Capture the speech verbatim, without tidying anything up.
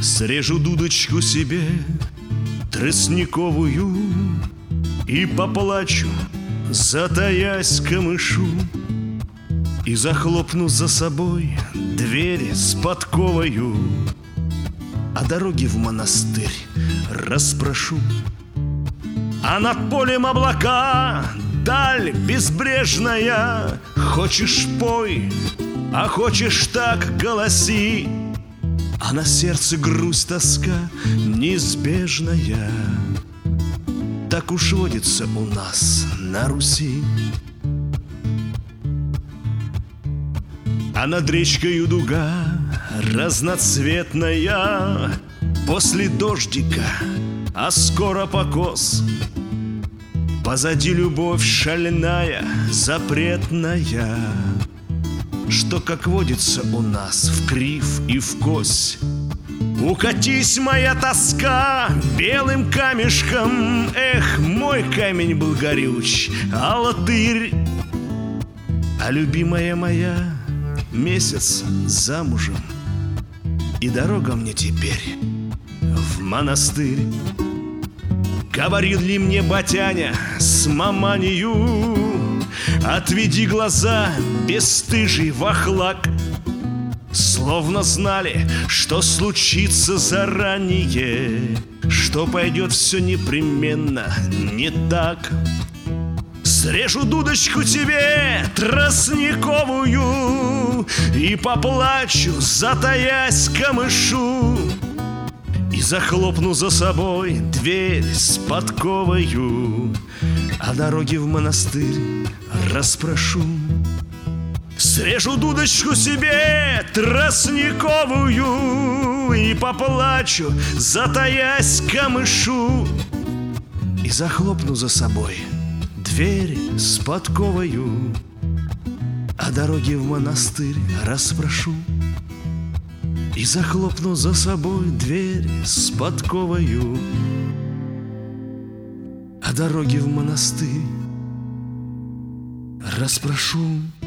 Срежу дудочку себе тростниковую и поплачу, затаясь камышу, и захлопну за собой дверь с подковою, а дороги в монастырь расспрошу. А над полем облака, даль безбрежная. Хочешь — пой, а хочешь — так голоси. А на сердце грусть, тоска неизбежная. Так уж водится у нас на Руси. А над речкою дуга разноцветная. После дождика, а скоро покос. Позади любовь шальная, запретная, что, как водится у нас, вкрив и вкось. Укатись, моя тоска, белым камешком. Эх, мой камень был горюч, а латырь. А любимая моя месяц замужем, и дорога мне теперь в монастырь. Говорил ли мне батяня с маманью: отведи глаза, бесстыжий вахлак. Словно знали, что случится заранее, что пойдет все непременно не так. Срежу дудочку тебе тростниковую и поплачу, затаясь камышу, и захлопну за собой дверь с подковою, а дороги в монастырь расспрошу. Срежу дудочку себе тростниковую и поплачу, затаясь камышу, и захлопну за собой дверь с подковою, а дороги в монастырь расспрошу. И захлопну за собой дверь с подковою, а дороги в монастырь расспрошу.